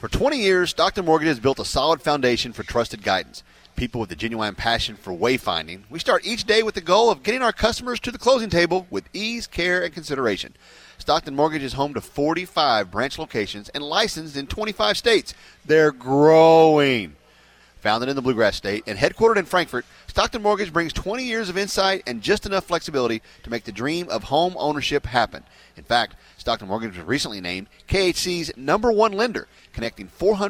For 20 years, Stockton Mortgage has built a solid foundation for trusted guidance. People with a genuine passion for wayfinding. We start each day with the goal of getting our customers to the closing table with ease, care, and consideration. Stockton Mortgage is home to 45 branch locations and licensed in 25 states. They're growing. Founded in the Bluegrass State and headquartered in Frankfort, Stockton Mortgage brings 20 years of insight and just enough flexibility to make the dream of home ownership happen. In fact, Stockton Mortgage was recently named KHC's #1 lender, connecting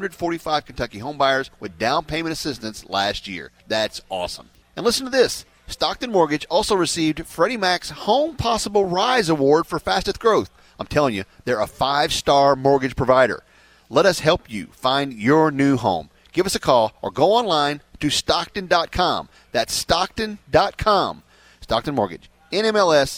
445 Kentucky homebuyers with down payment assistance last year. That's awesome. And listen to this. Stockton Mortgage also received Freddie Mac's Home Possible Rise Award for fastest growth. I'm telling you, they're a 5-star mortgage provider. Let us help you find your new home. Give us a call or go online to Stockton.com. That's Stockton.com. Stockton Mortgage, NMLS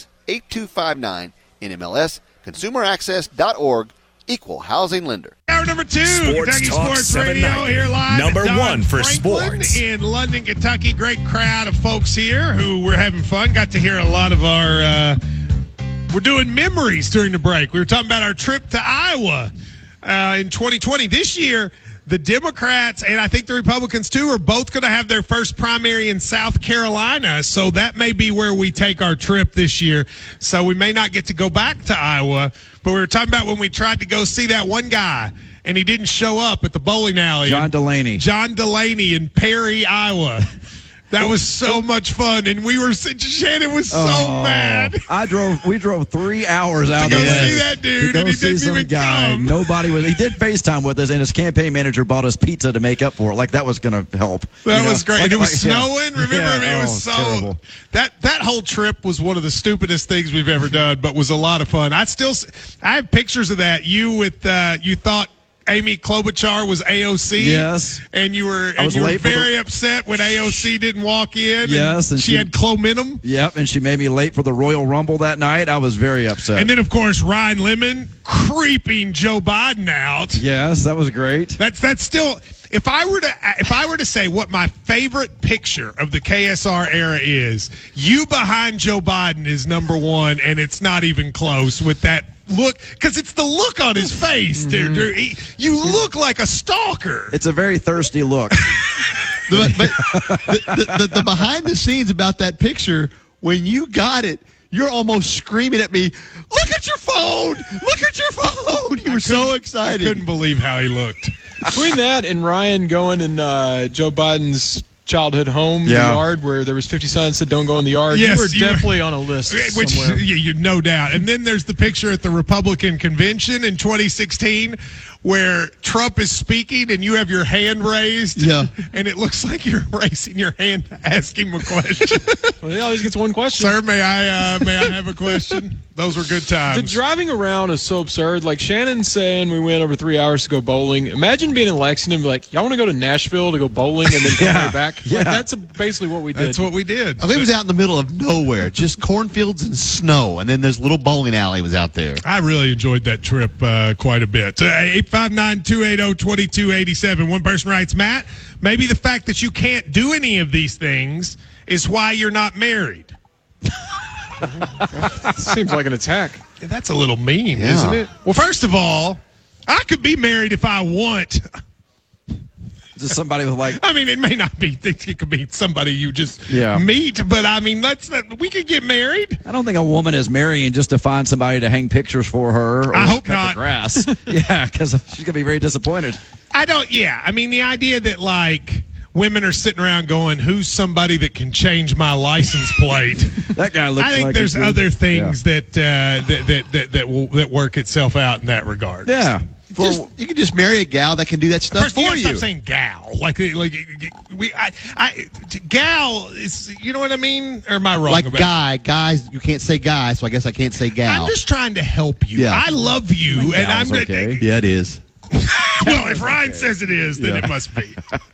8259, NMLS consumeraccess.org, equal housing lender. Hour number 2, Sports Kentucky Talk Sports Radio 790. here live. Number at Don 1 for Franklin sports. in London, Kentucky. Great crowd of folks here who were having fun. Got to hear a lot of our we're doing memories during the break. We were talking about our trip to Iowa in 2020. This year, the Democrats and I think the Republicans, too, are both going to have their first primary in South Carolina. So that may be where we take our trip this year. So we may not get to go back to Iowa. But we were talking about when we tried to go see that one guy, and he didn't show up at the bowling alley. John Delaney in Perry, Iowa. That was so much fun, and Shannon was so mad. We drove 3 hours out of the way. To go see that dude, and he didn't even come. Nobody was. He did FaceTime with us, and his campaign manager bought us pizza to make up for it. Like that was going to help. That was great. Like, it was snowing. Yeah. Remember, it was so terrible. That whole trip was one of the stupidest things we've ever done, but was a lot of fun. I have pictures of that. You thought Amy Klobuchar was AOC. Yes. And you were very upset when AOC didn't walk in. Yes. And she had Clominum. Yep. And she made me late for the Royal Rumble that night. I was very upset. And then, of course, Ryan Lemon creeping Joe Biden out. Yes, that was great. That's still. If I were to say what my favorite picture of the KSR era is, you behind Joe Biden is number 1, and it's not even close with that look, because it's the look on his face, dude. You look like a stalker. It's a very thirsty look. But the behind the scenes about that picture, when you got it, you're almost screaming at me, look at your phone! Look at your phone! You were so excited. I couldn't believe how he looked. Between that and Ryan going in Joe Biden's childhood home, the yard, where there was 50 signs that don't go in the yard. Yes, you were definitely on a list somewhere. Yeah, no doubt. And then there's the picture at the Republican convention in 2016 where Trump is speaking and you have your hand raised. Yeah. And it looks like you're raising your hand to ask him a question. Well, he always gets one question. Sir, may I have a question? Those were good times. The driving around is so absurd. Like Shannon's saying we went over 3 hours to go bowling. Imagine being in Lexington and be like, y'all want to go to Nashville to go bowling and then come right back? Yeah. Like, that's basically what we did. That's what we did. I think it was out in the middle of nowhere, just cornfields and snow, and then this little bowling alley was out there. I really enjoyed that trip quite a bit. 859-280-2287. One person writes, Matt, maybe the fact that you can't do any of these things is why you're not married. Seems like an attack. Yeah, that's a little mean, isn't it? Well, first of all, I could be married if I want. Just somebody with like. I mean, it may not be. It could be somebody you just Yeah. meet, but I mean, we could get married. I don't think a woman is marrying just to find somebody to hang pictures for her. Or I hope cut not. The grass. Yeah, because she's gonna be very disappointed. I don't. Yeah, I mean, the idea that like women are sitting around going, "Who's somebody that can change my license plate?" That guy looks. I think like there's a good- other things that work itself out in that regard. Yeah. You can just marry a gal that can do that stuff First, you for gotta you. stop saying gal. Gal is, you know what I mean? Or am I wrong? Like about guys, you can't say guy, so I guess I can't say gal. I'm just trying to help you. Yeah. I love you, and I'm okay. Yeah, it is. Well, if Ryan says it is, then it must be.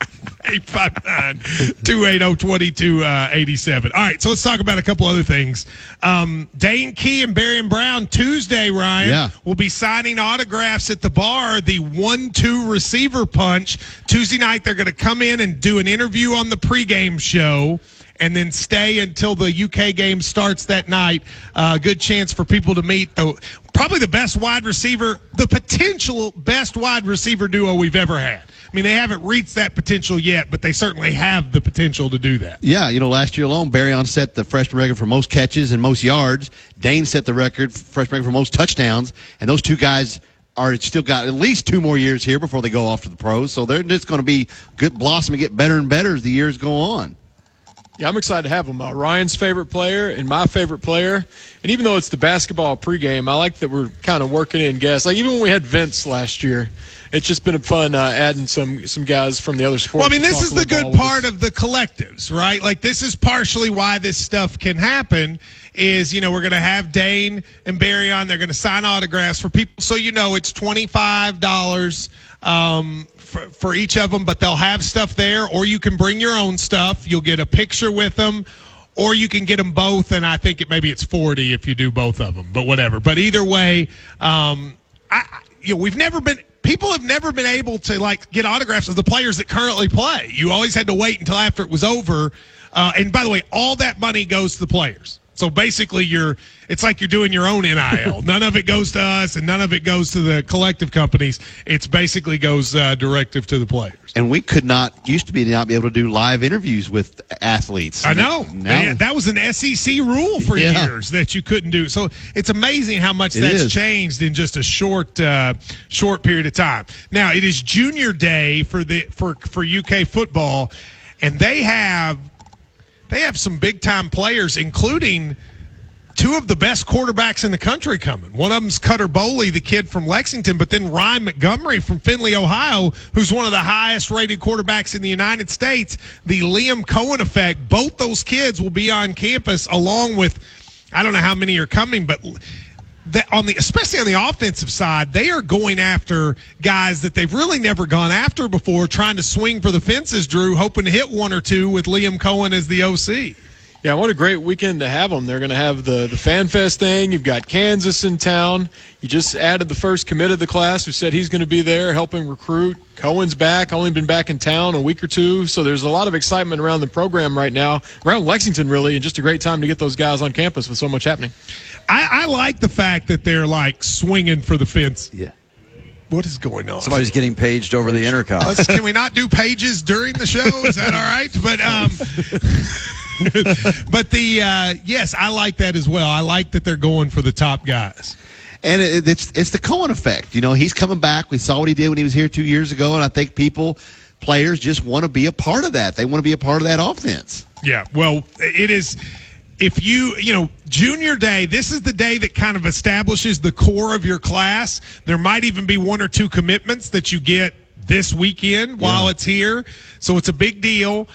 859-280-2287. All right, so let's talk about a couple other things. Dane Key and Barion Brown Tuesday, Ryan, will be signing autographs at the bar, the 1-2 receiver punch. Tuesday night, they're going to come in and do an interview on the pregame show. and then stay until the UK game starts that night. Good chance for people to meet probably the best wide receiver, the potential best wide receiver duo we've ever had. I mean, they haven't reached that potential yet, but they certainly have the potential to do that. Yeah, last year alone, Barryon set the freshman record for most catches and most yards. Dane set the freshman record for most touchdowns. And those two guys are still got at least 2 more years here before they go off to the pros. So they're just going to be good, blossom and get better and better as the years go on. Yeah, I'm excited to have them. Ryan's favorite player and my favorite player. And even though it's the basketball pregame, I like that we're kind of working in guests. Like even when we had Vince last year, it's just been fun adding some guys from the other sports. Well, I mean, this is the good part of the collectives, right? Like this is partially why this stuff can happen is, we're going to have Dane and Barry on. They're going to sign autographs for people. So, it's $25 for each of them, but they'll have stuff there, or you can bring your own stuff. You'll get a picture with them, or you can get them both, and I think maybe it's $40 if you do both of them, but whatever. But either way, people have never been able to get autographs of the players that currently play. You always had to wait until after it was over. And by the way, all that money goes to the players. So basically, it's like you're doing your own NIL. None of it goes to us, and none of it goes to the collective companies. It's basically goes directive to the players. And we used to not be able to do live interviews with athletes. I know. That was an SEC rule for years that you couldn't do. So it's amazing how much that's changed in just a short period of time. Now, it is Junior Day for UK football, and they have some big-time players, including 2 of the best quarterbacks in the country coming. One of them's Cutter Boley, the kid from Lexington, but then Ryan Montgomery from Findlay, Ohio, who's one of the highest-rated quarterbacks in the United States. The Liam Cohen effect, both those kids will be on campus along with, I don't know how many are coming, but especially on the offensive side, they are going after guys that they've really never gone after before, trying to swing for the fences, Drew, hoping to hit 1 or 2 with Liam Cohen as the OC. Yeah, what a great weekend to have them. They're going to have the Fan Fest thing. You've got Kansas in town. You just added the first commit of the class who said he's going to be there helping recruit. Cohen's back, only been back in town a week or 2. So there's a lot of excitement around the program right now, around Lexington really, and just a great time to get those guys on campus with so much happening. I like the fact that they're swinging for the fence. Yeah. What is going on? Somebody's getting paged over the intercom. Can we not do pages during the show? Is that all right? But yes, I like that as well. I like that they're going for the top guys. And it's the Cohen effect. He's coming back. We saw what he did when he was here 2 years ago, and I think players just want to be a part of that. They want to be a part of that offense. Yeah, well, it is. If Junior Day, this is the day that kind of establishes the core of your class. There might even be 1 or 2 commitments that you get this weekend while it's here. So it's a big deal.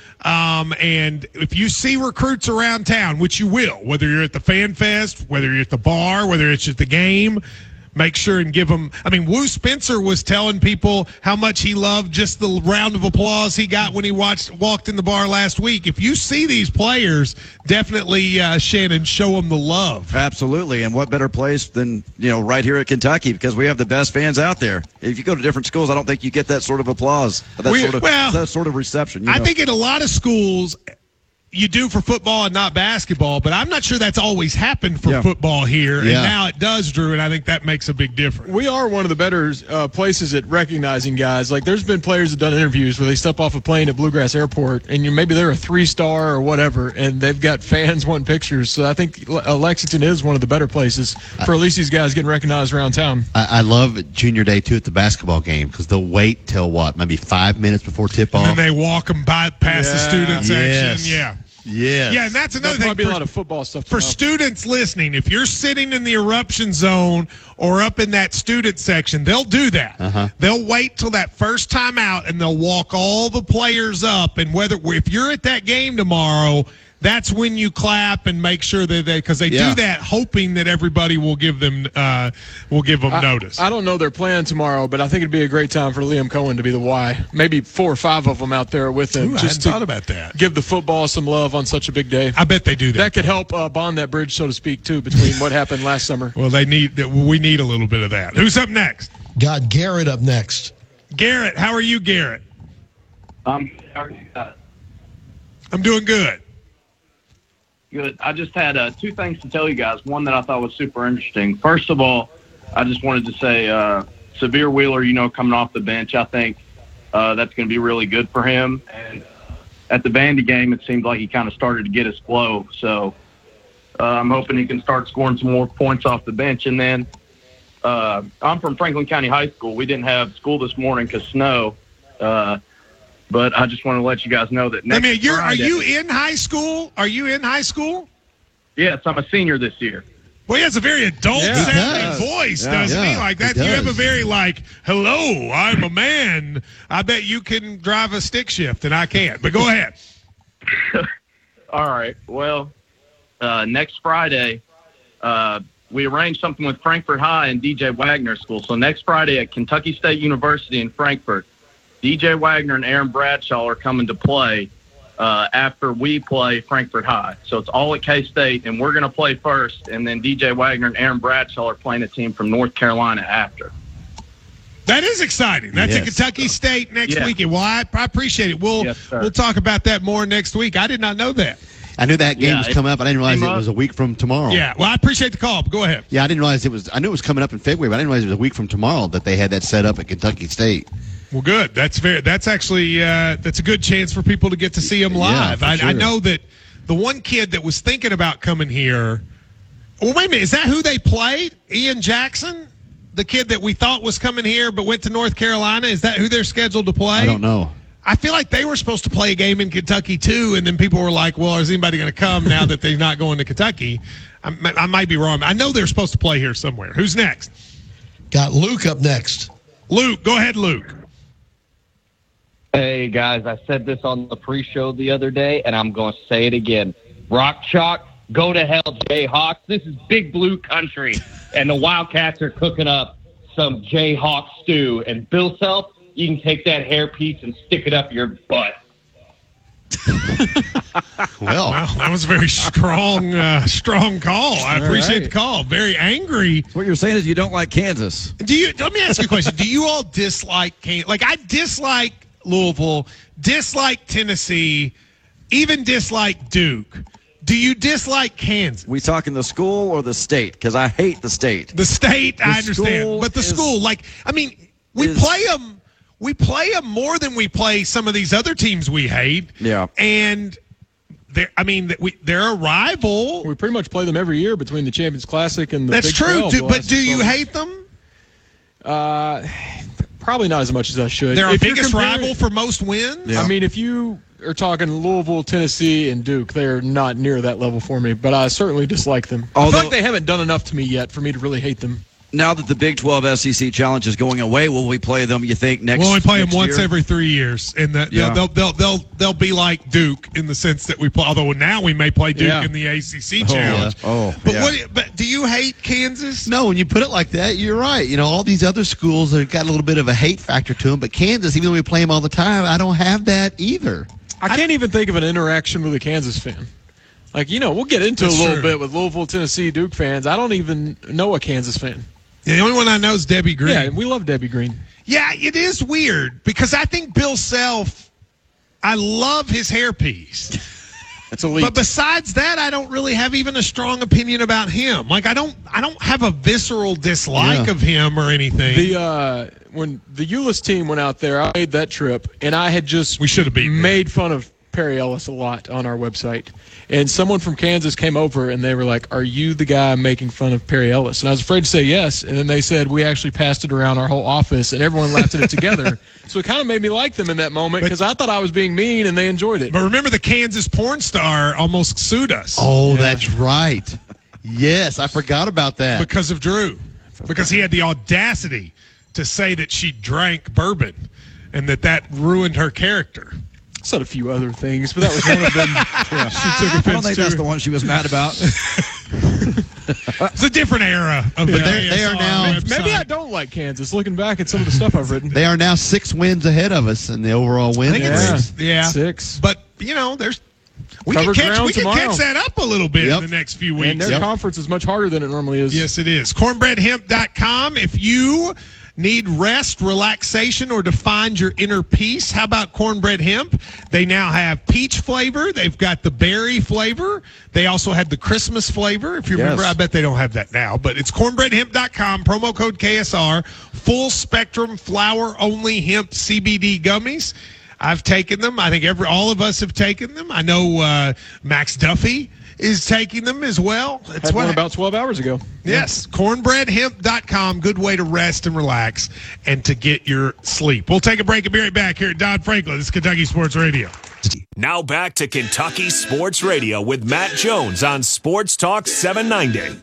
And if you see recruits around town, which you will, whether you're at the Fan Fest, whether you're at the bar, whether it's at the game, make sure and give them. I mean, Wu Spencer was telling people how much he loved just the round of applause he got when he walked in the bar last week. If you see these players, definitely, Shannon, show them the love. Absolutely. And what better place than, right here at Kentucky, because we have the best fans out there. If you go to different schools, I don't think you get that sort of applause, that sort of reception. I think in a lot of schools, you do for football and not basketball, but I'm not sure that's always happened for football here, and now it does, Drew, and I think that makes a big difference. We are one of the better places at recognizing guys. Like, there's been players that have done interviews where they step off a plane at Bluegrass Airport, and maybe they're a 3-star or whatever, and they've got fans wanting pictures. So I think Lexington is one of the better places for at least these guys getting recognized around town. I love Junior Day, too, at the basketball game, because they'll wait till, maybe 5 minutes before tip-off. And then they walk them past the student section. Yeah. Yes. Yeah, and that's another thing. There'll be a lot of football stuff. For students listening, if you're sitting in the eruption zone or up in that student section, they'll do that. They'll wait till that first time out, and they'll walk all the players up. And if you're at that game tomorrow, that's when you clap and make sure that because they do that hoping that everybody will give them notice. I don't know their plan tomorrow, but I think it'd be a great time for Liam Cohen to be the Y. Maybe 4 or 5 of them out there with him. I hadn't thought about that. Give the football some love on such a big day. I bet they do that. That could help bond that bridge, so to speak, too, between what happened last summer. Well, we need a little bit of that. Who's up next? Got Garrett up next. Garrett, how are you, Garrett? I'm doing good. Good. I just had 2 things to tell you guys. One that I thought was super interesting. First of all, I just wanted to say Severe Wheeler, coming off the bench, I think that's going to be really good for him. And at the Vandy game, it seemed like he kind of started to get his flow. So I'm hoping he can start scoring some more points off the bench. And then I'm from Franklin County High School. We didn't have school this morning because snow. But I just want to let you guys know that next Friday, are you in high school? Are you in high school? Yes, I'm a senior this year. Well, he has a very adult-sounding voice, doesn't he? Like that. You have a very hello, I'm a man. I bet you can drive a stick shift, and I can't. But go ahead. All right. Well, next Friday, we arranged something with Frankfort High and DJ Wagner School. So next Friday at Kentucky State University in Frankfort, DJ Wagner and Aaron Bradshaw are coming to play after we play Frankfort High. So it's all at K-State, and we're going to play first, and then DJ Wagner and Aaron Bradshaw are playing a team from North Carolina after. That is exciting. That's at Kentucky State next weekend. Well, I appreciate it. We'll talk about that more next week. I did not know that. I knew that game was coming up. I didn't realize it was a week from tomorrow. Yeah, well, I appreciate the call. But go ahead. Yeah, I didn't realize it was. I knew it was coming up in February, but I didn't realize it was a week from tomorrow that they had that set up at Kentucky State. Well, good. That's actually that's a good chance for people to get to see him live. Yeah, I know that the one kid that was thinking about coming here. Well, wait a minute. Is that who they played? Ian Jackson, the kid that we thought was coming here but went to North Carolina. Is that who they're scheduled to play? I don't know. I feel like they were supposed to play a game in Kentucky too, and then people were like, "Well, is anybody going to come now that they're not going to Kentucky?" I might be wrong. I know they're supposed to play here somewhere. Who's next? Got Luke up next. Luke, go ahead, Luke. Hey, guys, I said this on the pre-show the other day, and I'm going to say it again. Rock Chalk, go to hell, Jayhawks. This is Big Blue country, and the Wildcats are cooking up some Jayhawk stew. And Bill Self, you can take that hairpiece and stick it up your butt. Well, that was a very strong call. I appreciate the call. Very angry. So what you're saying is you don't like Kansas. Let me ask you a question. Do you all dislike Kansas? Like, I dislike Louisville, dislike Tennessee, even dislike Duke. Do you dislike Kansas? We talking the school or the state? Because I hate the state. The state, I understand. But the school, we play them. We play them more than we play some of these other teams we hate. Yeah. And they're a rival. We pretty much play them every year between the Champions Classic and the That's Big true. 12. But do you hate them? Probably not as much as I should. They're our biggest rival for most wins? Yeah. I mean, if you are talking Louisville, Tennessee, and Duke, they're not near that level for me, but I certainly dislike them. I feel like they haven't done enough to me yet for me to really hate them. Now that the Big 12 SEC Challenge is going away, will we play them, you think, next year? We'll only play them once every 3 years, and they'll be like Duke in the sense that we play. Although now we may play Duke in the ACC Challenge. But do you hate Kansas? No, when you put it like that, you're right. You know, all these other schools have got a little bit of a hate factor to them, but Kansas, even though we play them all the time, I don't have that either. I can't even think of an interaction with a Kansas fan. Like, we'll get into a little bit with Louisville, Tennessee, Duke fans. I don't even know a Kansas fan. Yeah, the only one I know is Debbie Green. Yeah, we love Debbie Green. Yeah, it is weird because I think Bill Self, I love his hairpiece. It's elite. But besides that, I don't really have even a strong opinion about him. Like, I don't have a visceral dislike of him or anything. When the Euless team went out there, I made that trip, and I had just made fun of Perry Ellis a lot on our website. And someone from Kansas came over, and they were like, "Are you the guy making fun of Perry Ellis?" And I was afraid to say yes. And then they said, we actually passed it around our whole office, and everyone laughed at it together. So it kind of made me like them in that moment because I thought I was being mean, and they enjoyed it. But remember, the Kansas porn star almost sued us. Oh, that's right. Yes, I forgot about that. Because of Drew. Because he had the audacity to say that she drank bourbon and that ruined her character. Said a few other things, but that was one of them. She took offense I don't think that's the one she was mad about. It's a different era of the they are now. Maybe I don't like Kansas. Looking back at some of the stuff I've written, they are now 6 wins ahead of us in the overall win race. Yeah, 6. But we can catch that up a little bit in the next few weeks. And their conference is much harder than it normally is. Yes, it is. Cornbreadhemp.com. If you Need rest, relaxation, or to find your inner peace? How about Cornbread Hemp? They now have peach flavor. They've got the berry flavor. They also had the Christmas flavor. If you remember, I bet they don't have that now. But it's cornbreadhemp.com, promo code KSR, full spectrum flower-only hemp CBD gummies. I've taken them. I think all of us have taken them. I know Max Duffy is taking them as well. Had one about 12 hours ago. Yes, cornbreadhemp.com. Good way to rest and relax and to get your sleep. We'll take a break and be right back here at Don Franklin. This is Kentucky Sports Radio. Now back to Kentucky Sports Radio with Matt Jones on Sports Talk 790.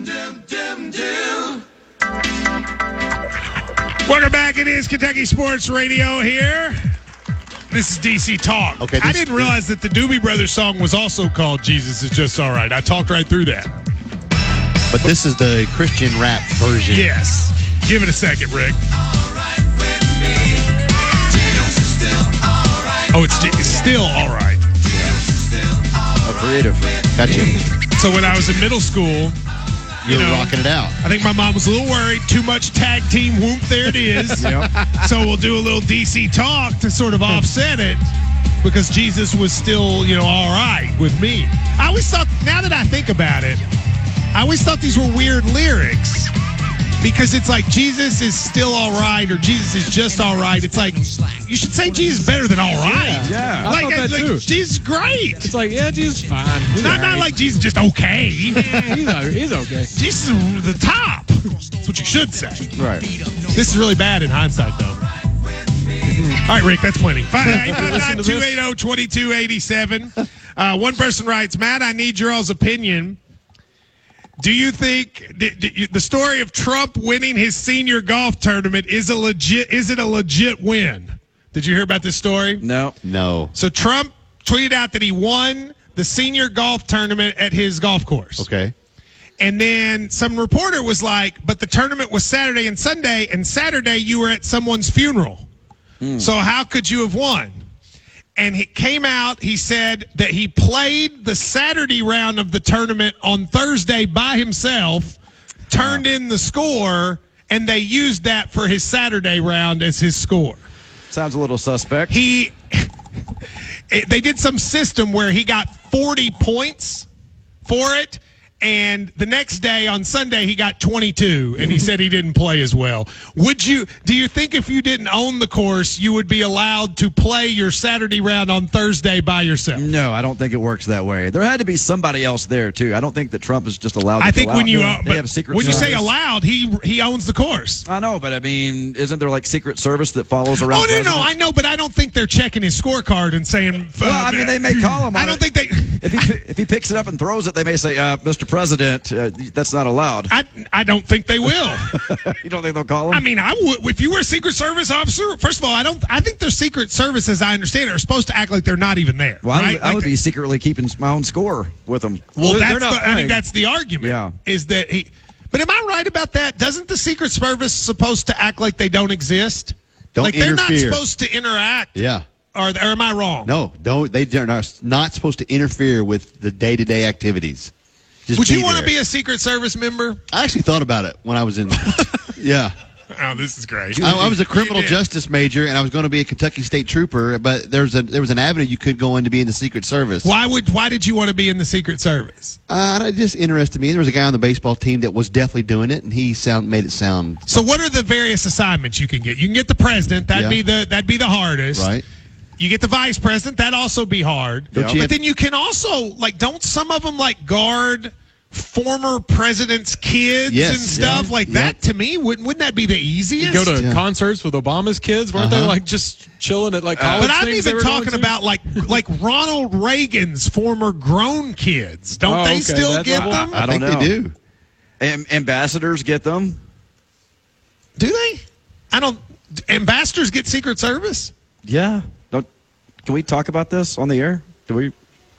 Welcome back. It is Kentucky Sports Radio here. This is DC Talk. Okay, I didn't realize that the Doobie Brothers song was also called Jesus Is Just All Right. I talked right through that. But this is the Christian rap version. Yes. Give it a second, Rick. Oh, it's still all right. Creative. Gotcha. So when I was in middle school, You were rocking it out. I think my mom was a little worried. Too much tag team whoop. There it is. Yep. So we'll do a little DC Talk to sort of offset it because Jesus was still, all right with me. I always thought, now that I think about it, I always thought these were weird lyrics because it's like Jesus is still all right or Jesus is just all right. It's like you should say Jesus is better than all right. Yeah, I thought that too. Jesus is great. It's like, yeah, Jesus is fine. He's Not right. like Jesus just okay. Yeah, he's okay. Jesus is the top. That's what you should say. Right. This is really bad in hindsight, though. All right, Rick, that's plenty. 589-280-2287. One person writes, Matt, I need your all's opinion. Do you think the story of Trump winning his senior golf tournament is it a legit win? Did you hear about this story? No. So Trump tweeted out that he won the senior golf tournament at his golf course. Okay. And then some reporter was like, but the tournament was Saturday and Sunday, and Saturday you were at someone's funeral. So how could you have won? And he came out, he said that he played the Saturday round of the tournament on Thursday by himself, turned in the score, and they used that for his Saturday round as his score. Sounds a little suspect. They did some system where he got 40 points for it, and the next day on Sunday he got 22, and he said he didn't play as well. Do you think if you didn't own the course, you would be allowed to play your Saturday round on Thursday by yourself? No, I don't think it works that way. There had to be somebody else there too. I don't think that Trump is just allowed. I think when you say service. allowed, he owns the course. I know, but I mean, isn't there like Secret Service that follows around? Oh no, I know, but I don't think they're checking his scorecard and saying. Well, I mean, they may call him. I don't think they. If he picks it up and throws it, they may say, Mr. President, that's not allowed. I don't think they will. You don't think they'll call him? I mean, I would. If you were a Secret Service officer, first of all, I think their Secret Service, as I understand it, are supposed to act like they're not even there. Well, right? I would be secretly keeping my own score with them. Well, I think that's the argument. Yeah. Is that he? But am I right about that? Doesn't the Secret Service supposed to act like they don't exist? Don't interfere. They're not supposed to interact. Yeah. Or am I wrong? No, don't. They're not supposed to interfere with the day-to-day activities. Would you want to be a Secret Service member? I actually thought about it when I was in. Yeah. Oh, this is great. I was a criminal justice major, and I was going to be a Kentucky State Trooper, but there was an avenue you could go in to be in the Secret Service. Why did you want to be in the Secret Service? It just interested me. There was a guy on the baseball team that was definitely doing it, and he made it sound. So, what are the various assignments you can get? You can get the president. That'd be the hardest. Right. You get the vice president. That'd also be hard. But then you can also don't some of them guard former presidents' kids and stuff that? To me, wouldn't that be the easiest? You go to concerts with Obama's kids, weren't they just chilling at college? But I'm even talking about like Ronald Reagan's former grown kids. Don't they still get them? I don't know. They do. Ambassadors get them. Do they? Ambassadors get Secret Service? Yeah. Can we talk about this on the air? Do we?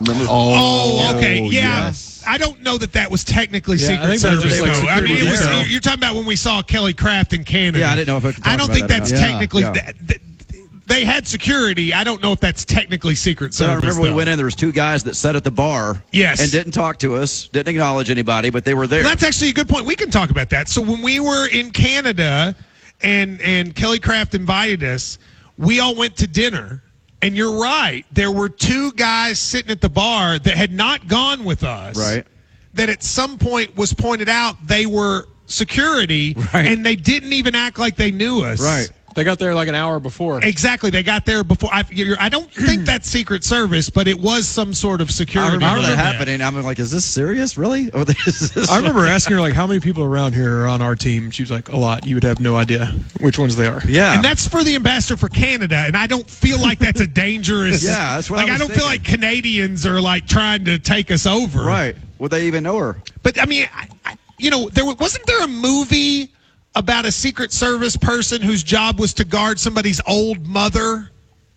Okay. Yeah. Yes. I don't know that was technically Secret Service. I mean, you're talking about when we saw Kelly Craft in Canada. Yeah, I didn't know if I could talk I don't about think that that's or not. technically. Yeah. They had security. I don't know if that's technically Secret So Service. I remember we went in. There was two guys that sat at the bar. Yes. And didn't talk to us. Didn't acknowledge anybody, but they were there. Well, that's actually a good point. We can talk about that. So when we were in Canada, and Kelly Craft invited us. We all went to dinner. And you're right. There were two guys sitting at the bar that had not gone with us. Right. That at some point was pointed out they were security, and they didn't even act like they knew us. Right. They got there like an hour before. Exactly. They got there before. I don't think that's Secret Service, but it was some sort of security. I remember that happening. I'm like, is this serious? Really? Or I remember asking her, like, how many people around here are on our team? She was like, a lot. You would have no idea which ones they are. Yeah. And that's for the ambassador for Canada, and I don't feel like that's a dangerous. Yeah, that's what like, I don't feel like Canadians are, like, trying to take us over. Right. Would they even know her? But, I mean, wasn't there a movie about a Secret Service person whose job was to guard somebody's old mother?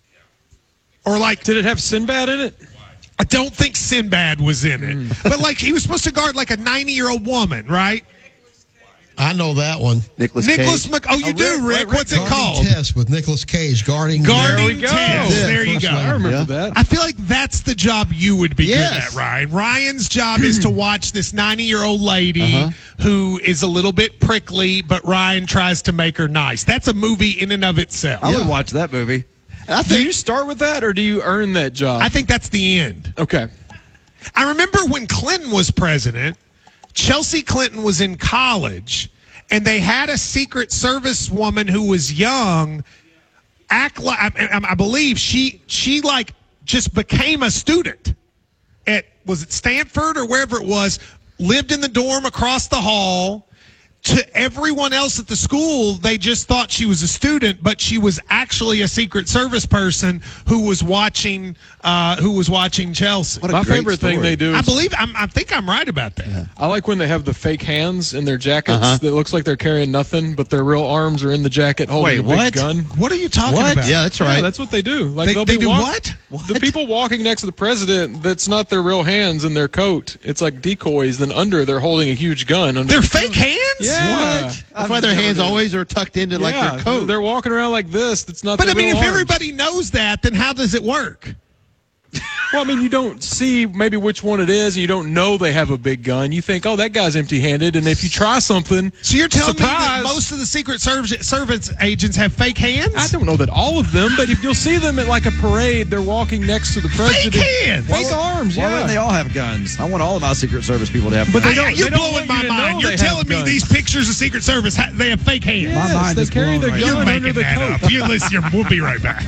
Or like, did it have Sinbad in it? I don't think Sinbad was in it. But like, he was supposed to guard like a 90-year-old woman, right? I know that one. Nicholas Cage. Oh, you do, Rick? What's it called? Test with Nicolas Cage. Guarding Test. There you go. I remember that. I feel like that's the job you would be good at, Ryan. Ryan's job is to watch this 90-year-old lady who is a little bit prickly, but Ryan tries to make her nice. That's a movie in and of itself. I would watch that movie. Do you start with that, or do you earn that job? I think that's the end. Okay. I remember when Clinton was president, Chelsea Clinton was in college, and they had a Secret Service woman who was young act like, I believe she like just became a student was it Stanford or wherever it was, lived in the dorm across the hall. To everyone else at the school, they just thought she was a student, but she was actually a Secret Service person who was watching Chelsea. My favorite thing they do is, I think I'm right about that. Yeah. I like when they have the fake hands in their jackets that looks like they're carrying nothing, but their real arms are in the jacket holding a big gun. What are you talking about? Yeah, that's right. Yeah, that's what they do. Like they do what? The people walking next to the president, that's not their real hands in their coat. It's like decoys. Then under, they're holding a huge gun. They're fake hands? Yeah. What? That's why their hands always are tucked into like their coat. They're walking around like this. That's not. But their I mean, real if arms. everybody knows that, then how does it work? Well, I mean, you don't see maybe which one it is, and you don't know they have a big gun. You think, oh, that guy's empty-handed, and if you try something, so you're telling me that most of the Secret Service agents have fake hands? I don't know that all of them, but if you'll see them at like a parade, they're walking next to the president. Fake hands, fake arms. Why don't they all have guns? I want all of my Secret Service people to have guns. But they don't. You're blowing my mind. You're telling me these pictures of Secret Service they have fake hands. Yes, my mind they carry their gun under the coat. You listen. We'll be right back.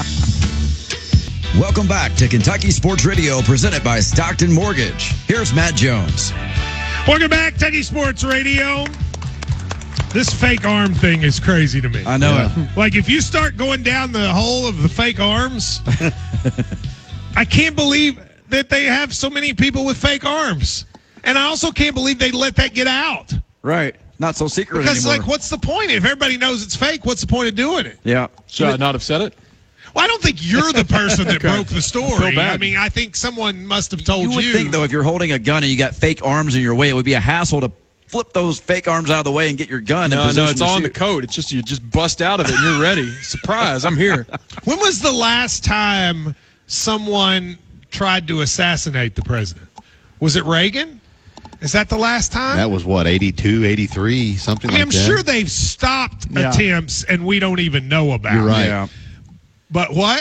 Welcome back to Kentucky Sports Radio, presented by Stockton Mortgage. Here's Matt Jones. Welcome back, Kentucky Sports Radio. This fake arm thing is crazy to me. I know it. Like, if you start going down the hole of the fake arms, I can't believe that they have so many people with fake arms. And I also can't believe they let that get out. Right. Not so secret because, anymore. like, what's the point? If everybody knows it's fake, what's the point of doing it? Yeah. Should I not have said it? Well, I don't think you're the person that Okay. broke the story. I mean, I think someone must have told you. You would think, though, if you're holding a gun and you got fake arms in your way, it would be a hassle to flip those fake arms out of the way and get your gun in position. No, it's all in the coat. It's just you just bust out of it and you're ready. Surprise, I'm here. When was the last time someone tried to assassinate the president? Was it Reagan? Is that the last time? That was what, 82, 83, something like that? I'm sure they've stopped attempts and we don't even know about. You're right. Yeah. But what?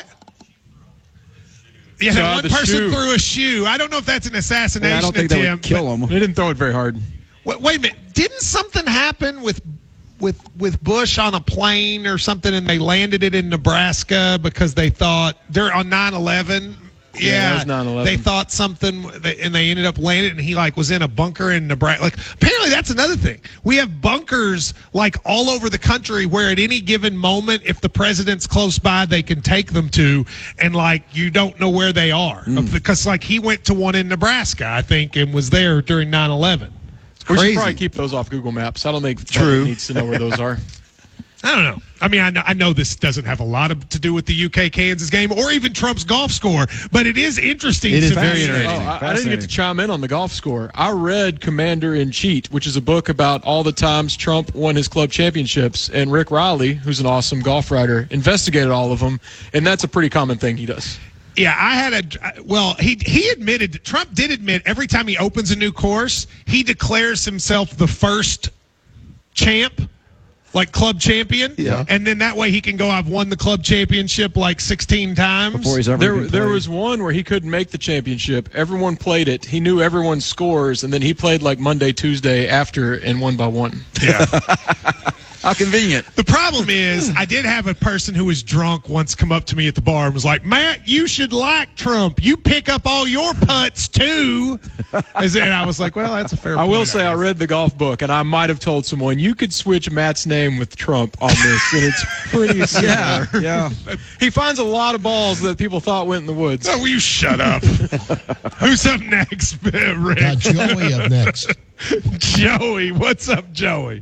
Yeah, that one person shoe. threw a shoe. I don't know if that's an assassination I don't think that would attempt. kill him. They didn't throw it very hard. Wait a minute. Didn't something happen with Bush on a plane or something, and they landed it in Nebraska because they thought they're on 9/11? Yeah, that was 9/11. They thought something, and they ended up landing, and he was in a bunker in Nebraska. Like, apparently that's another thing. We have bunkers all over the country where at any given moment, if the president's close by, they can take them to, and you don't know where they are because he went to one in Nebraska, I think, and was there during 9/11. We should probably keep those off Google Maps. I don't think True needs to know where those are. I don't know. I mean, I know this doesn't have a lot to do with the UK-Kansas game or even Trump's golf score, but it is interesting. It is to very me. interesting. I didn't get to chime in on the golf score. I read Commander in Cheat, which is a book about all the times Trump won his club championships, and Rick Riley, who's an awesome golf writer, investigated all of them, and that's a pretty common thing he does. Yeah, he admitted, Trump did admit every time he opens a new course, he declares himself the first champ. like club champion. Yeah. And then that way he can go, I've won the club championship like 16 times. Before he's ever There was one where he couldn't make the championship. Everyone played it. He knew everyone's scores, and then he played like Monday, Tuesday after and won by one. Yeah. How convenient. The problem is, I did have a person who was drunk once come up to me at the bar and was like, Matt, you should like Trump. You pick up all your putts, too. And I was like, well, that's a fair point. I will say I read the golf book, and I might have told someone, you could switch Matt's name with Trump on this, and it's pretty similar. Yeah. He finds a lot of balls that people thought went in the woods. Oh, will you shut up? Who's up next, Rick? Joey up next. Joey. What's up, Joey?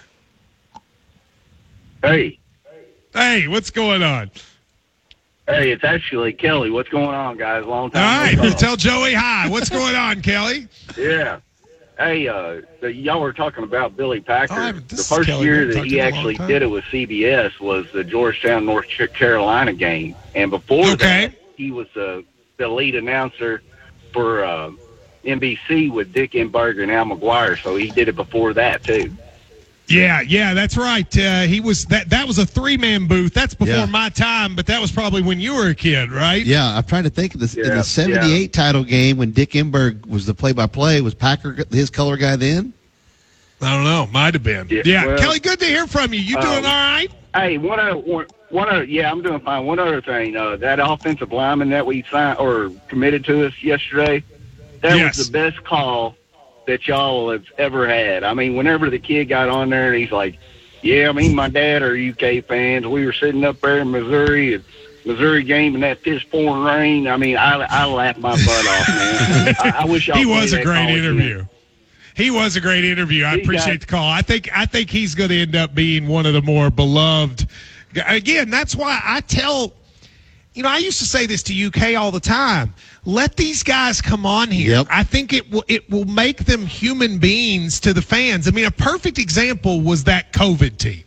Hey, what's going on? Hey, it's actually Kelly. What's going on, guys? Long time. All right, tell Joey hi. What's going on, Kelly? Yeah. Hey, y'all were talking about Billy Packer. The first Kelly. year that he actually did it with CBS was the Georgetown, North Carolina game. And before that, he was the lead announcer for NBC with Dick Enberg and Al McGuire. So he did it before that, too. Yeah, that's right. He was that was a 3-man booth. That's before my time, but that was probably when you were a kid, right? Yeah, I'm trying to think of this. In the 78 title game when Dick Enberg was the play-by-play, was Packer his color guy then? I don't know. Might have been. Yeah. Well, Kelly, good to hear from you. You doing all right? Hey, one other, yeah, I'm doing fine. One other thing, that offensive lineman that we signed or committed to us yesterday, that was the best call that y'all have ever had. I mean, whenever the kid got on there and he's like, yeah, I mean, my dad are UK fans. We were sitting up there in Missouri, game, and that piss-pouring rain. I mean, I laughed my butt off, man. I wish y'all He was a great interview. He was a great interview. I appreciate the call. I think he's going to end up being one of the more beloved. Again, that's why I tell – I used to say this to UK all the time. Let these guys come on here. Yep. I think it will make them human beings to the fans. I mean, a perfect example was that COVID team.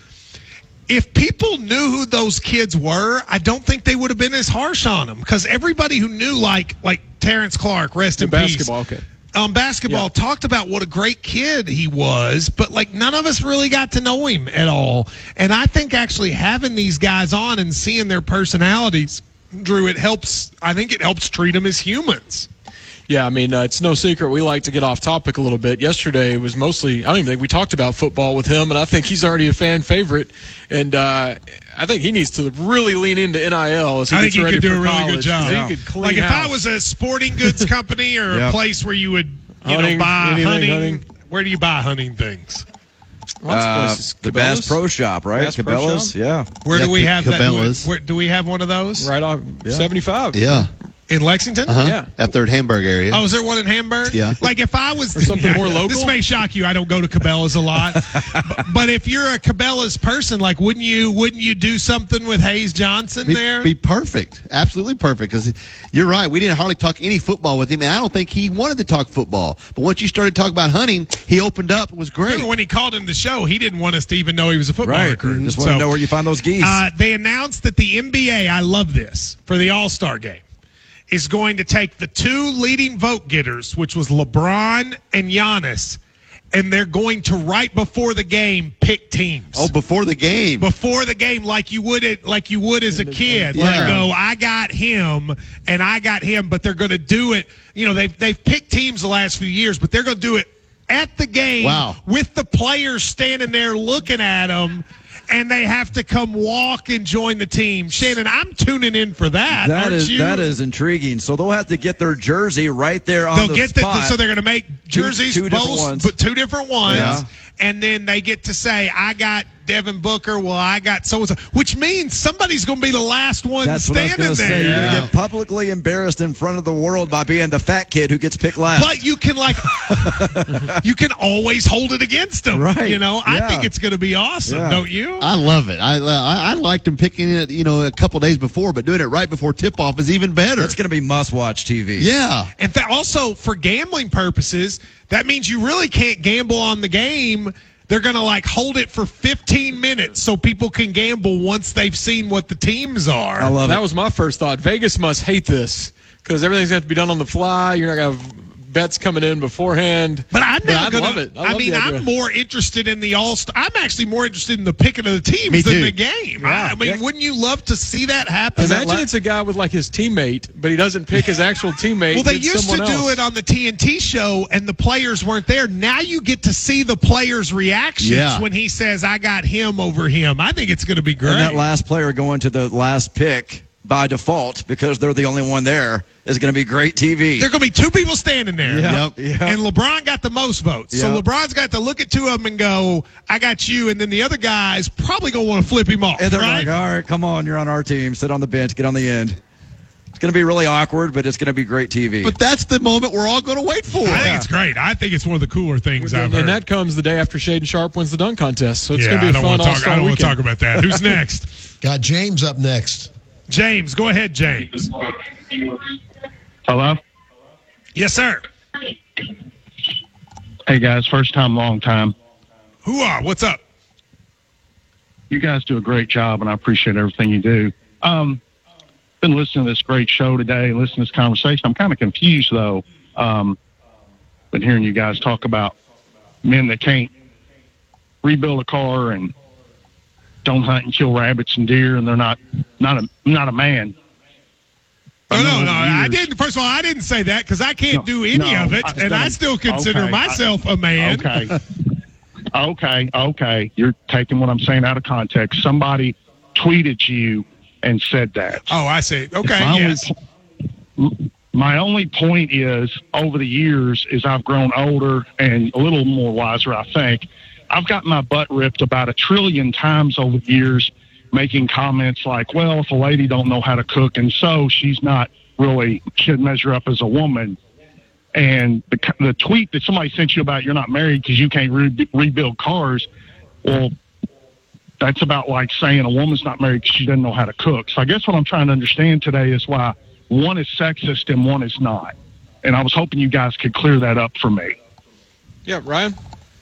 If people knew who those kids were, I don't think they would have been as harsh on them, because everybody who knew, like Terrence Clark, rest in peace. Basketball talked about what a great kid he was, but none of us really got to know him at all. And I think actually having these guys on and seeing their personalities, Drew, I think it helps treat them as humans. Yeah, I mean, it's no secret we like to get off topic a little bit. Yesterday was mostly, I don't even think we talked about football with him, and I think he's already a fan favorite. And I think he needs to really lean into NIL as he I gets think he ready could do for a really college. good job. He could clean if house. I was a sporting goods company or a place where you would buy hunting, where do you buy hunting things? The Bass Pro Shop, right? Bass Cabela's, Pro Shop? Where do we have Cabela's. that? Where, do we have one of those? Right on 75. Yeah. In Lexington? Yeah. Up there at Hamburg area. Oh, is there one in Hamburg? Yeah. If I was... Or something more local? This may shock you. I don't go to Cabela's a lot. but if you're a Cabela's person, wouldn't you do something with Hayes Johnson there? Be perfect. Absolutely perfect. Because you're right. We didn't hardly talk any football with him, and I don't think he wanted to talk football. But once you started talking about hunting, he opened up. It was great. Remember when he called him the show, he didn't want us to even know he was a football recruit. Just want to know where you find those geese. They announced that the NBA, I love this, for the All-Star game, is going to take the 2 leading vote getters, which was LeBron and Giannis, and they're going to, right before the game, pick teams. Oh, before the game. Before the game, like you would as a kid. Yeah. Go, I got him, and I got him, but they're going to do it. They've picked teams the last few years, but they're going to do it at the game with the players standing there looking at them. And they have to come walk and join the team. Shannon, I'm tuning in for that. That is intriguing. So they'll have to get their jersey right there on the spot. So they're going to make jerseys, two different ones. But 2 different ones. Yeah. And then they get to say, I got Devin Booker. Well, I got so-and-so. Which means somebody's going to be the last one standing there. Say. You're going to get publicly embarrassed in front of the world by being the fat kid who gets picked last. But you can you can always hold it against them. Right. I think it's going to be awesome, don't you? I love it. I liked him picking it, a couple days before, but doing it right before tip-off is even better. It's going to be must-watch TV. Yeah. And also, for gambling purposes, that means you really can't gamble on the game. They're going to hold it for 15 minutes so people can gamble once they've seen what the teams are. I love it. That was my first thought. Vegas must hate this because everything's going to have to be done on the fly. You're not going to have bets coming in beforehand. But I'm not love it. I'm more interested in the All-Star. I'm actually more interested in the picking of the teams than the game. Yeah. Wouldn't you love to see that happen? Imagine it's a guy with like his teammate, but he doesn't pick his actual teammate. Well, they used to do it on the TNT show, and the players weren't there. Now you get to see the players' reactions when he says, "I got him over him." I think it's going to be great. And that last player going to the last pick by default, because they're the only one there, is going to be great TV. There are going to be two people standing there. Yep. And LeBron got the most votes. Yep. So LeBron's got to look at two of them and go, I got you. And then the other guy's probably going to want to flip him off. And they're like, all right, come on, you're on our team. Sit on the bench, get on the end. It's going to be really awkward, but it's going to be great TV. But that's the moment we're all going to wait for. I think it's great. I think it's one of the cooler things I've heard. And that comes the day after Shaden Sharp wins the dunk contest. So it's going to be a fun All-Star weekend. I don't want to talk about that. Who's next? Got James up next. James, go ahead, James. Hello? Yes, sir. Hey, guys. First time, long time. Who-ah? What's up? You guys do a great job, and I appreciate everything you do. Been listening to this great show today and listening to this conversation. I'm kind of confused, though. Been hearing you guys talk about men that can't rebuild a car and don't hunt and kill rabbits and deer, and they're not a man. No, I didn't. First of all, I didn't say that because I can't do any of it, and I still consider myself a man. Okay. You're taking what I'm saying out of context. Somebody tweeted you and said that. Oh, I see. Okay, yes. My only point is, over the years, as I've grown older and a little more wiser, I think, I've gotten my butt ripped about 1 trillion times over the years, making comments like, well, if a lady don't know how to cook and sew, she's not really, should measure up as a woman. And the tweet that somebody sent you about you're not married because you can't rebuild cars, well, that's about like saying a woman's not married because she doesn't know how to cook. So I guess what I'm trying to understand today is why one is sexist and one is not. And I was hoping you guys could clear that up for me. Yeah, Ryan?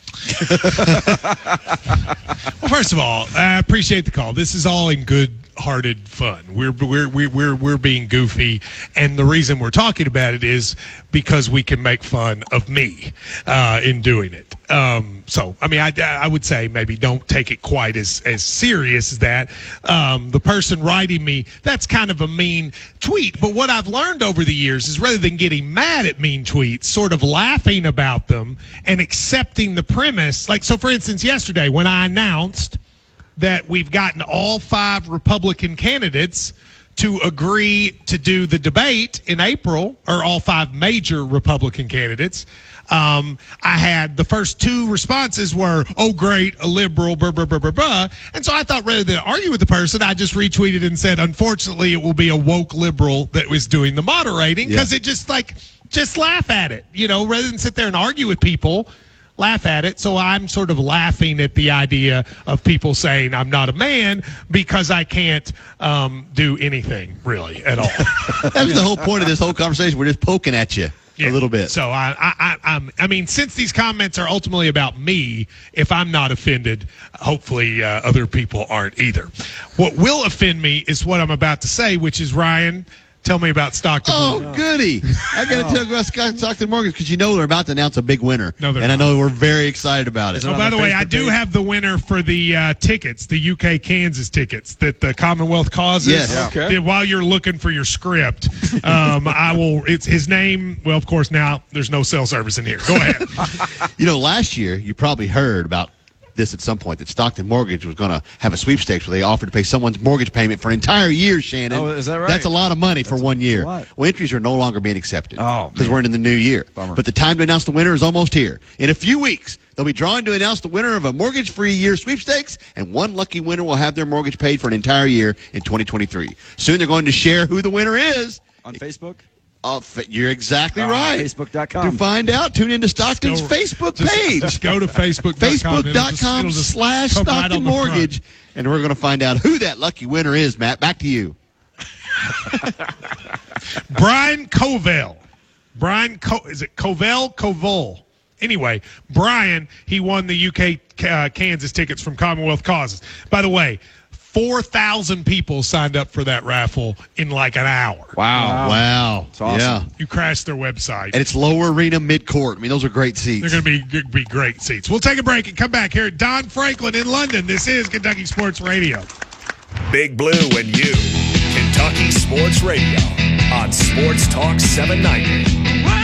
Well, first of all, I appreciate the call. This is all in good-hearted fun. We're being goofy, and the reason we're talking about it is because we can make fun of me in doing it. So, I mean, I would say maybe don't take it quite as serious as that. The person writing me, that's kind of a mean tweet. But what I've learned over the years is rather than getting mad at mean tweets, sort of laughing about them and accepting the premise. Like, so for instance, yesterday when I announced that we've gotten all 5 Republican candidates to agree to do the debate in April, or all 5 major Republican candidates, I had the first 2 responses were, oh, great, a liberal, blah, blah, blah, blah, blah. And so I thought rather than argue with the person, I just retweeted and said, unfortunately, it will be a woke liberal that was doing the moderating, because it just laugh at it, rather than sit there and argue with people. Laugh at it. So I'm sort of laughing at the idea of people saying I'm not a man because I can't do anything really at all. That's the whole point of this whole conversation. We're just poking at you a little bit. So I mean, since these comments are ultimately about me, if I'm not offended, hopefully other people aren't either. What will offend me is what I'm about to say, which is, Ryan, tell me about Stockton. Oh, goody. I got to tell you about Stockton Mortgage because they're about to announce a big winner. No, they're not. I know we're very excited about it. Oh, by the way, I do have the winner for the tickets, the UK-Kansas tickets that the Commonwealth causes. Yes. Okay. While you're looking for your script, I will. It's his name. Well, of course, now there's no cell service in here. Go ahead. Last year, you probably heard about this at some point, that Stockton Mortgage was going to have a sweepstakes where they offered to pay someone's mortgage payment for an entire year, Shannon. Oh, is that right? That's a lot of money for 1 year. Well, entries are no longer being accepted because we're in the new year. Bummer. But the time to announce the winner is almost here. In a few weeks, they'll be drawing to announce the winner of a mortgage-free year sweepstakes, and one lucky winner will have their mortgage paid for an entire year in 2023. Soon they're going to share who the winner is. On Facebook? You're exactly right. Facebook.com. To find out, tune into Stockton's Facebook page. Just go to Facebook.com. Facebook.com/Stockton Mortgage, and we're going to find out who that lucky winner is, Matt. Back to you. Brian Covell. Is it Covell? Covell. Anyway, Brian, he won the UK Kansas tickets from Commonwealth Causes. By the way, 4,000 people signed up for that raffle in like an hour. Wow. That's awesome. Yeah. You crashed their website. And it's lower arena, mid-court. I mean, those are great seats. They're going to be great seats. We'll take a break and come back here at Don Franklin in London. This is Kentucky Sports Radio. Big Blue and you. Kentucky Sports Radio on Sports Talk 790.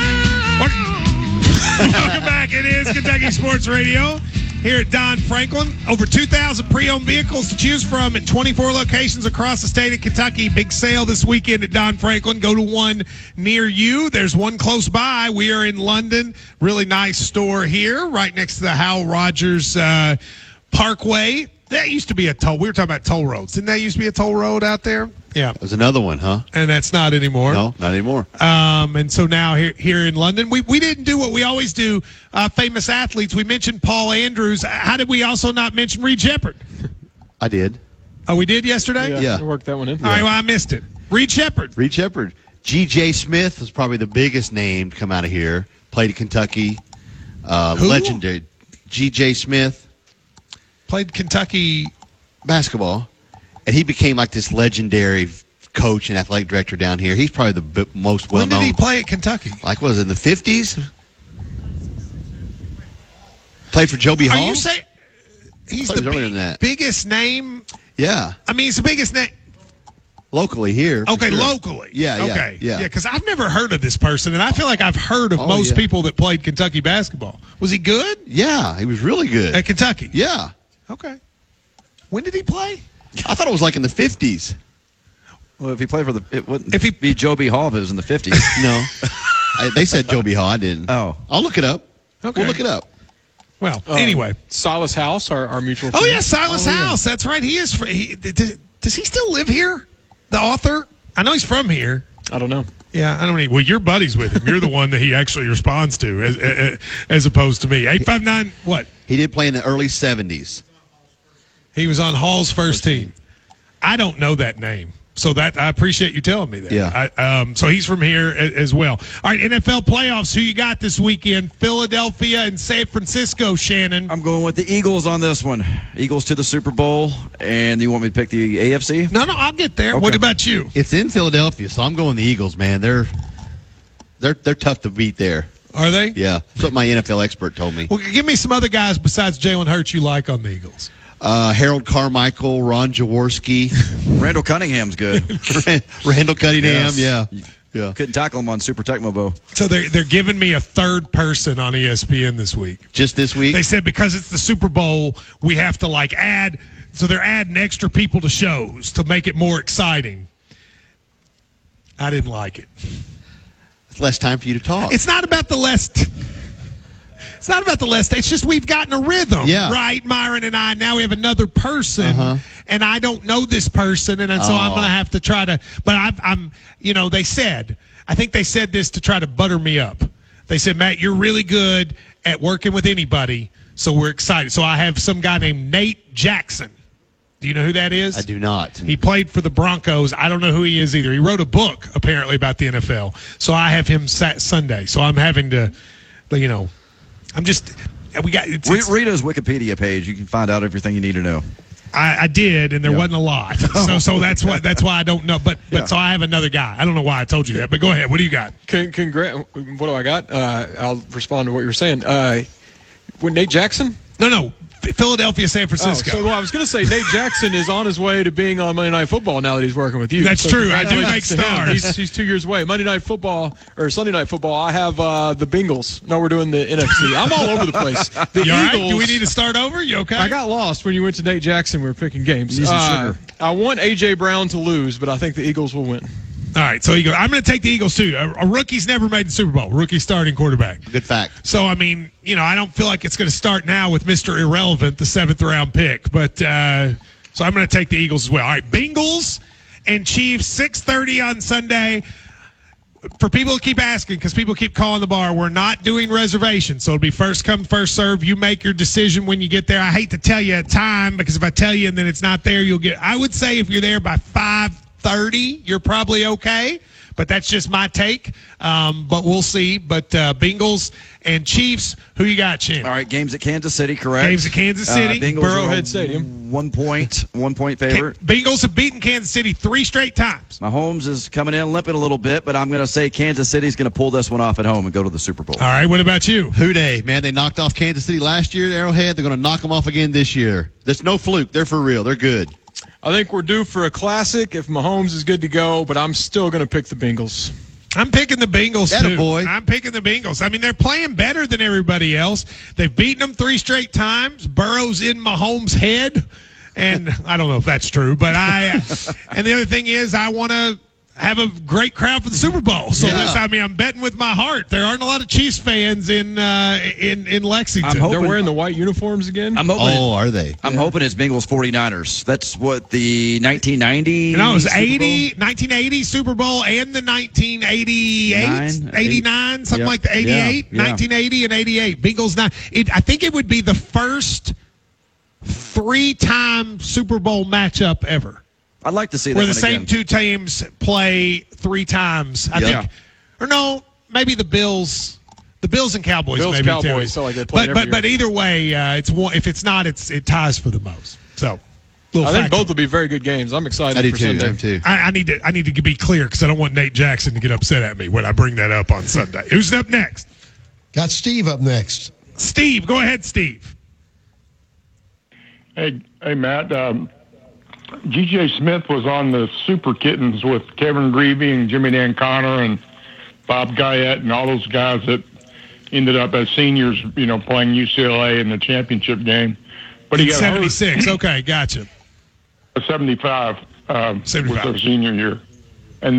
Welcome back. It is Kentucky Sports Radio here at Don Franklin. Over 2,000 pre-owned vehicles to choose from at 24 locations across the state of Kentucky. Big sale this weekend at Don Franklin. Go to one near you. There's one close by. We are in London. Really nice store here right next to the Howell Rogers Parkway. That used to be a toll. We were talking about toll roads. Didn't that used to be a toll road out there? Yeah. There's another one, huh? And that's not anymore. No, not anymore. And so now here in London, we didn't do what we always do, famous athletes. We mentioned Paul Andrews. How did we also not mention Reed Shepherd? I did. Oh, we did yesterday? Yeah. I worked that one in. All right, well, I missed it. Reed Shepherd. G.J. Smith was probably the biggest name to come out of here. Played at Kentucky. Legendary. G.J. Smith. Played Kentucky basketball, and he became like this legendary coach and athletic director down here. He's probably the most well-known. When did he play at Kentucky? Like, was it in the 50s? Played for Joe B. Hall? Are you saying he's the biggest name? Yeah. I mean, he's the biggest name. Locally here. Okay, sure. locally. Yeah. Yeah, because I've never heard of this person, and I feel like I've heard of most people that played Kentucky basketball. Was he good? Yeah, he was really good. At Kentucky? Yeah. Okay. When did he play? I thought it was like in the 50s. Well, if he played for it wouldn't be Joe B. Hall if it was in the 50s. No. They said Joe B. Hall. I didn't. Oh. I'll look it up. Okay. We'll look it up. Well, anyway. Silas House, our mutual friend. Oh, yeah, Silas House. Yeah. That's right. He is. Does he still live here? The author? I know he's from here. I don't know. Yeah, I don't know. Well, you're buddies with him. You're the one that he actually responds to as opposed to me. 859, what? He did play in the early 70s. He was on Hall's first team. I don't know that name, so that I appreciate you telling me that. Yeah. So he's from here as well. All right, NFL playoffs. Who you got this weekend? Philadelphia and San Francisco, Shannon. I'm going with the Eagles on this one. Eagles to the Super Bowl. And you want me to pick the AFC? No, I'll get there. Okay. What about you? It's in Philadelphia, so I'm going the Eagles, man. They're tough to beat there. Are they? Yeah. That's what my NFL expert told me. Well, give me some other guys besides Jalen Hurts you like on the Eagles. Harold Carmichael, Ron Jaworski. Randall Cunningham's good. Randall Cunningham, yeah. Couldn't tackle him on Super Tecmo Bowl. So they're giving me a third person on ESPN this week. Just this week? They said because it's the Super Bowl, we have to add. So they're adding extra people to shows to make it more exciting. I didn't like it. It's less time for you to talk. It's not about the less. It's not about the list. It's just we've gotten a rhythm, right? Myron and I. Now we have another person, and I don't know this person, and so I'm going to have to try to. But I'm, they said. I think they said this to try to butter me up. They said, Matt, you're really good at working with anybody, so we're excited. So I have some guy named Nate Jackson. Do you know who that is? I do not. He played for the Broncos. I don't know who he is either. He wrote a book apparently about the NFL. So I have him Sunday. So I'm having to, I'm just we got read his Wikipedia page. You can find out everything you need to know. I did, and there wasn't a lot. So that's why I don't know. But so I have another guy. I don't know why I told you that, but go ahead. What do you got? What do I got? I'll respond to what you were saying. Nate Jackson? No. Philadelphia, San Francisco. I was going to say Nate Jackson is on his way to being on Monday Night Football now that he's working with you. That's true. I do make stars. He's 2 years away. Monday Night Football or Sunday Night Football. I have the Bengals. No, we're doing the NFC. I'm all over the place. The Eagles. Right? Do we need to start over? You okay? I got lost when you went to Nate Jackson. We were picking games. Sugar. I want A.J. Brown to lose, but I think the Eagles will win. All right, so I'm going to take the Eagles, too. A rookie's never made the Super Bowl. Rookie starting quarterback. Good fact. So, I mean, I don't feel like it's going to start now with Mr. Irrelevant, the 7th-round pick. But so I'm going to take the Eagles as well. All right, Bengals and Chiefs, 6:30 on Sunday. For people who keep asking, because people keep calling the bar, we're not doing reservations. So it'll be first come, first serve. You make your decision when you get there. I hate to tell you a time, because if I tell you and then it's not there, I would say if you're there by 5:30, you're probably okay. but that's just my take. But we'll see. But Bengals and Chiefs, who you got, Chin? All right, games at Kansas City, correct? Games at Kansas City. Bengals Burrowhead Stadium. 1 point favorite. Bengals have beaten Kansas City 3 straight times. Mahomes is coming in limping a little bit, but I'm going to say Kansas City's going to pull this one off at home and go to the Super Bowl. All right, what about you? Houday, man, they knocked off Kansas City last year at Arrowhead. They're going to knock them off again this year. There's no fluke. They're for real. They're good. I think we're due for a classic if Mahomes is good to go, but I'm still going to pick the Bengals. I'm picking the Bengals, too. Boy. I'm picking the Bengals. I mean, they're playing better than everybody else. They've beaten them 3 straight times. Burrow's in Mahomes' head. And I don't know if that's true, but and the other thing is I want to have a great crowd for the Super Bowl. So I'm betting with my heart. There aren't a lot of Chiefs fans in Lexington. They're wearing the white uniforms again? Are they? I'm hoping it's Bengals 49ers. That's what the 1990 No, it was 1980 Super Bowl and the 1988, 89, something like that. 88, 1980 and 88. Bengals 9. I think it would be the first 3-time Super Bowl matchup ever. I'd like to see that where one the same again. 2 teams play 3 times. I think, or no, maybe the Bills and Cowboys. Maybe Cowboys. So like they play but either way, it's one. If it's not, it ties for the most. So. I think both will be very good games. I'm excited for Sunday. I do too. I need to be clear because I don't want Nate Jackson to get upset at me when I bring that up on Sunday. Who's up next? Got Steve up next. Steve, go ahead, Steve. Hey, Matt. G.J. Smith was on the Super Kittens with Kevin Greavy and Jimmy Dan Connor and Bob Guyette and all those guys that ended up as seniors, playing UCLA in the championship game. But he got 76. Okay, gotcha. 75. 75 was their senior year, and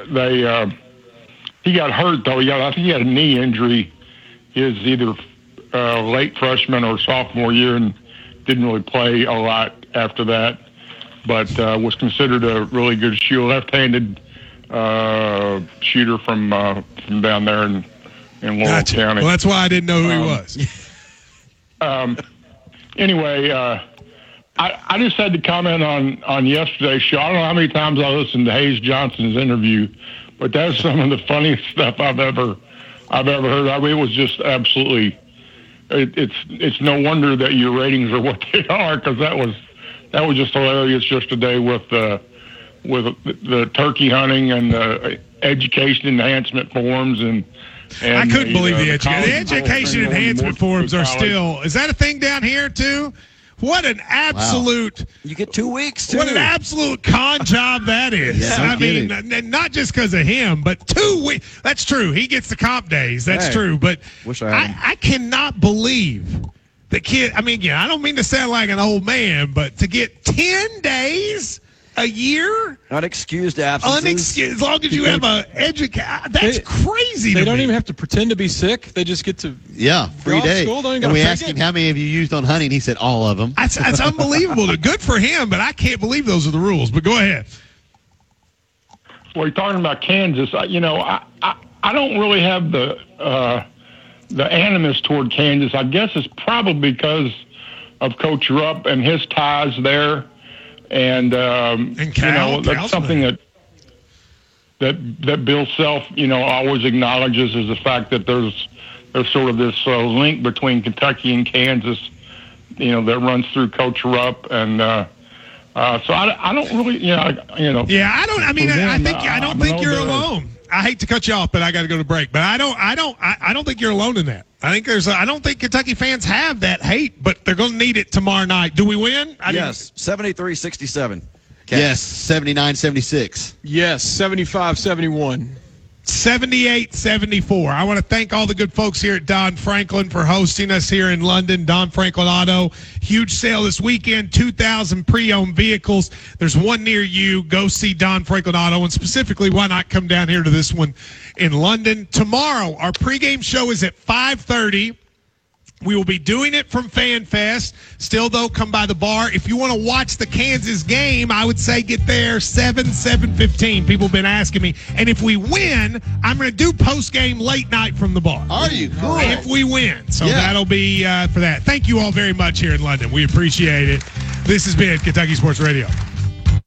he got hurt though. I think he had a knee injury his either late freshman or sophomore year, and didn't really play a lot after that. But was considered a really good left-handed shooter from down there in Laurel County. Well, that's why I didn't know who he was. Anyway, I just had to comment on yesterday's show. I don't know how many times I listened to Hayes Johnson's interview, but that's some of the funniest stuff I've ever heard. I mean, it was just absolutely. It's no wonder that your ratings are what they are, because that was just hilarious yesterday with the turkey hunting and the education enhancement forms and I couldn't believe the education enhancement forms are still. Is that a thing down here too? What an absolute! Wow. You get 2 weeks too. What an absolute con job that is. Yeah, I mean, not just because of him, but 2 weeks. That's true. He gets the comp days. That's true. But I cannot believe the kid. I mean, again, I don't mean to sound like an old man, but to get 10 days a year, unexcused absences. As long as you have a education, that's crazy. They don't even have to pretend to be sick. They just get to free day. And we asked him how many have you used on hunting. He said all of them. That's unbelievable. Good for him, but I can't believe those are the rules. But go ahead. Well, you're talking about Kansas. I don't really have the animus toward Kansas. I guess it's probably because of Coach Rupp and his ties there. And that's something that Bill Self, always acknowledges, is the fact that there's sort of this link between Kentucky and Kansas, that runs through Coach Rupp, and so I don't really, Yeah, I don't think you're alone. I hate to cut you off, but I got to go to break. But I don't think you're alone in that. I don't think Kentucky fans have that hate, but they're going to need it tomorrow night. Do we win? Yes, 73-67. Yes, 79-76. Yes, 75-71. 78-74. I want to thank all the good folks here at Don Franklin for hosting us here in London. Don Franklin Auto, huge sale this weekend, 2,000 pre-owned vehicles. There's one near you. Go see Don Franklin Auto, and specifically, why not come down here to this one in London. Tomorrow, our pregame show is at 5:30. We will be doing it from FanFest. Still, though, come by the bar. If you want to watch the Kansas game, I would say get there 7:15. People have been asking me. And if we win, I'm going to do post-game late night from the bar. Are you? Cool. If we win. So that'll be for that. Thank you all very much here in London. We appreciate it. This has been Kentucky Sports Radio.